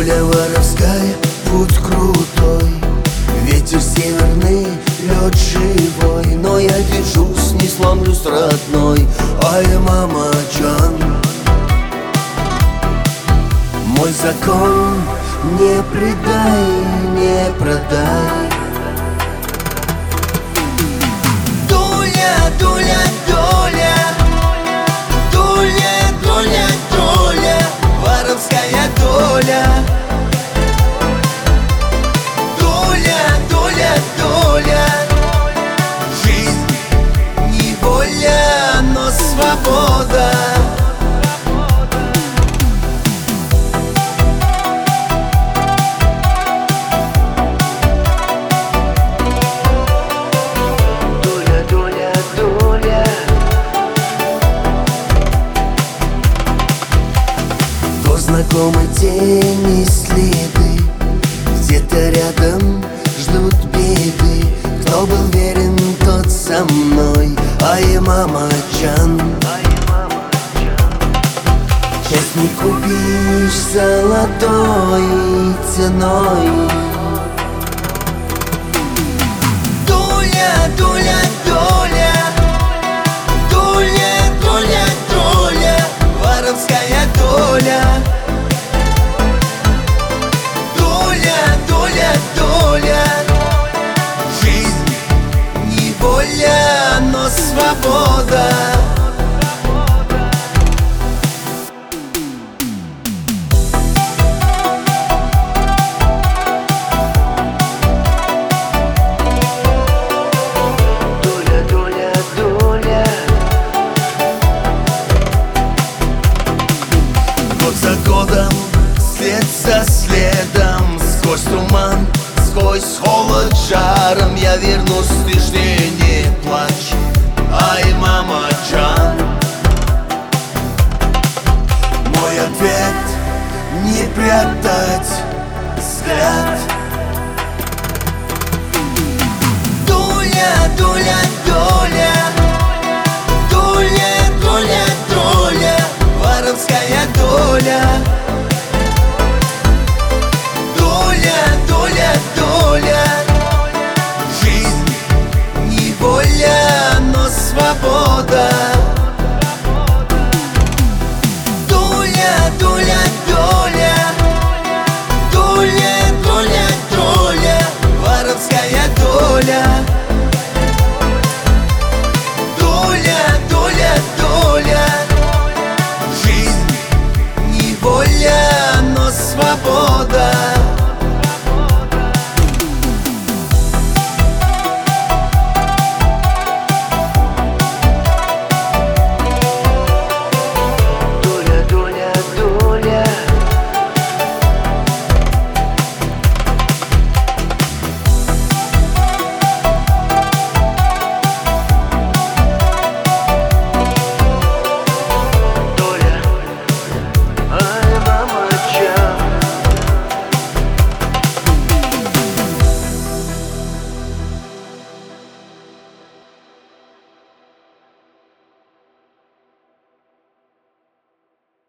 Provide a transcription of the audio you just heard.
Доля воровская, путь крутой, ветер северный, лед живой. Но я держусь, не сломлюсь, родной. Ай, мама Джан, мой закон не предай, не продай. Доля, доля, доля, доля, доля, доля, воровская доля. Доля, доля, доля, жизнь неволя, но свобода. Знакомы тени, следы, где-то рядом ждут беды. Кто был верен, тот со мной. Ай, мама Джан, счастье не купишь золотой ценой. Доля, доля, доля, доля, доля, доля, воровская доля. Доля, жизнь неволя, но свобода. Доля, доля, доля, год за годом, след за следом, сквозь туман, сквозь холод жаром я вернусь, ты жди, не плачь. Ай, мама Джан, мой ответ — не прятать взгляд. Доля, доля.